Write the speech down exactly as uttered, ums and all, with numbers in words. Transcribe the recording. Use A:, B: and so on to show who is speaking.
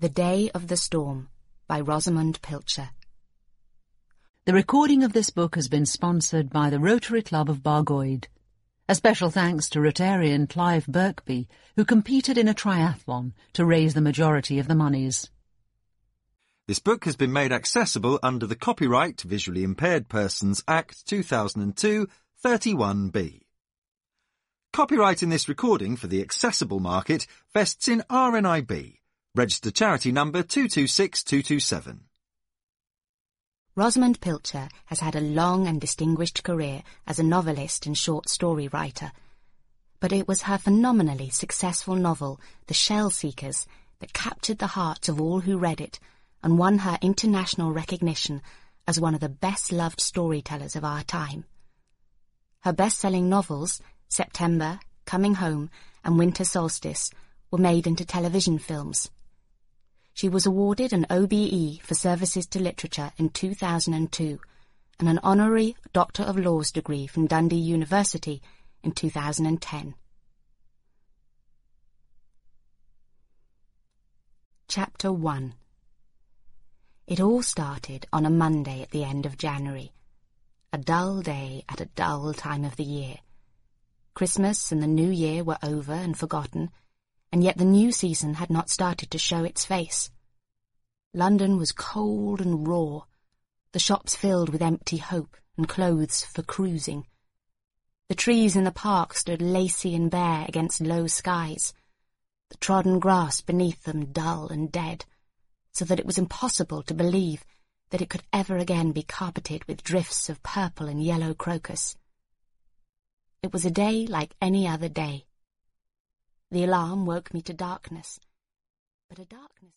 A: The Day of the Storm by Rosamund Pilcher.
B: The recording of this book has been sponsored by the Rotary Club of Bargoed. A special thanks to Rotarian Clive Birkby, who competed in a triathlon to raise the majority of the monies.
C: This book has been made accessible under the Copyright Visually Impaired Persons Act two thousand two, thirty-one B. Copyright in this recording for the accessible market vests in R N I B, registered charity number two two six two two seven.
A: Rosamund Pilcher has had a long and distinguished career as a novelist and short story writer, but it was her phenomenally successful novel, The Shell Seekers, that captured the hearts of all who read it and won her international recognition as one of the best-loved storytellers of our time. Her best-selling novels, September, Coming Home, and Winter Solstice, were made into television films. She was awarded an O B E for services to literature in two thousand two and an honorary Doctor of Laws degree from Dundee University in two thousand ten. Chapter one. It all started on a Monday at the end of January, a dull day at a dull time of the year. Christmas and the New Year were over and forgotten, and yet the new season had not started to show its face. London was cold and raw, the shops filled with empty hope and clothes for cruising. The trees in the park stood lacy and bare against low skies, the trodden grass beneath them dull and dead, so that it was impossible to believe that it could ever again be carpeted with drifts of purple and yellow crocus. It was a day like any other day. The alarm woke me to darkness, but a darkness